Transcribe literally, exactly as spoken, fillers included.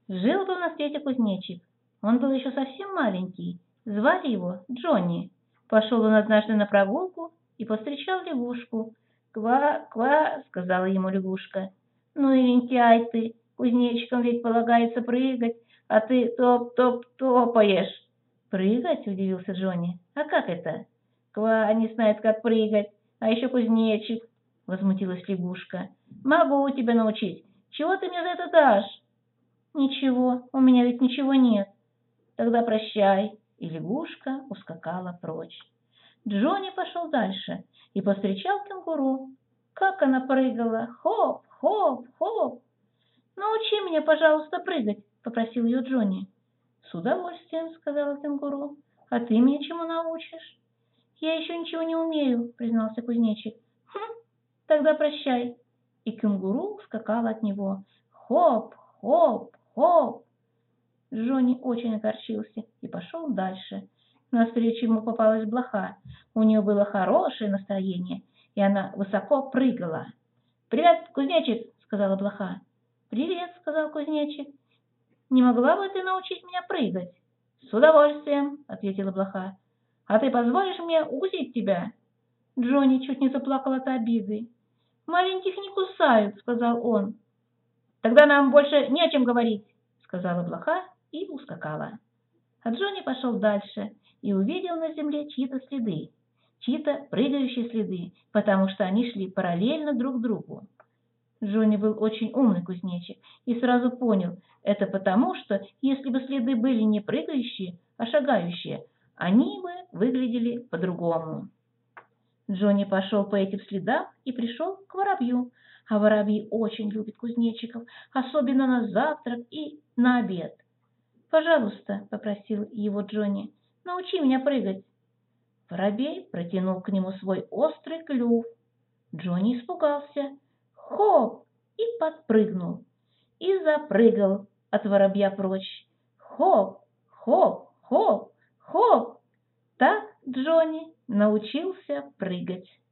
Жил-был на свете кузнечик. Он был еще совсем маленький. Звали его Джонни. Пошел он однажды на прогулку и повстречал лягушку. «Ква, ква!» — сказала ему лягушка. «Ну и лентяй ты, кузнечикам ведь полагается прыгать, а ты топ-топ-топаешь». «Прыгать?» — удивился Джонни. «А как это?» «Ква не знает, как прыгать, а еще кузнечик», — возмутилась лягушка. «Могу тебя научить. Чего ты мне за это дашь?» «Ничего, у меня ведь ничего нет». «Тогда прощай». И лягушка ускакала прочь. Джонни пошел дальше и повстречал кенгуру. Как она прыгала! Хоп, хоп, хоп! «Научи меня, пожалуйста, прыгать», — попросил ее Джонни. «С удовольствием», — сказала кенгуру. «А ты меня чему научишь?» «Я еще ничего не умею», — признался кузнечик. «Хм, тогда прощай». И кенгуру скакала от него. Хоп, хоп, хоп! Джонни очень огорчился и пошел дальше. Навстречу ему попалась блоха. У нее было хорошее настроение, и она высоко прыгала. «Привет, кузнечик!» — сказала блоха. «Привет!» — сказал кузнечик. «Не могла бы ты научить меня прыгать?» «С удовольствием!» — ответила блоха. «А ты позволишь мне укусить тебя?» Джонни чуть не заплакал от обиды. «Маленьких не кусают!» — сказал он. «Тогда нам больше не о чем говорить!» — сказала блоха и ускакала. А Джонни пошел дальше и увидел на земле чьи-то следы, чьи-то прыгающие следы, потому что они шли параллельно друг другу. Джонни был очень умный кузнечик и сразу понял, это потому, что если бы следы были не прыгающие, а шагающие, они бы выглядели по-другому. Джонни пошел по этим следам и пришел к воробью, а воробьи очень любят кузнечиков, особенно на завтрак и на обед. «Пожалуйста», — попросил его Джонни, — «научи меня прыгать». Воробей протянул к нему свой острый клюв. Джонни испугался. Хоп! И подпрыгнул. И запрыгал от воробья прочь. Хоп! Хоп! Хоп! Хоп! Так Джонни научился прыгать.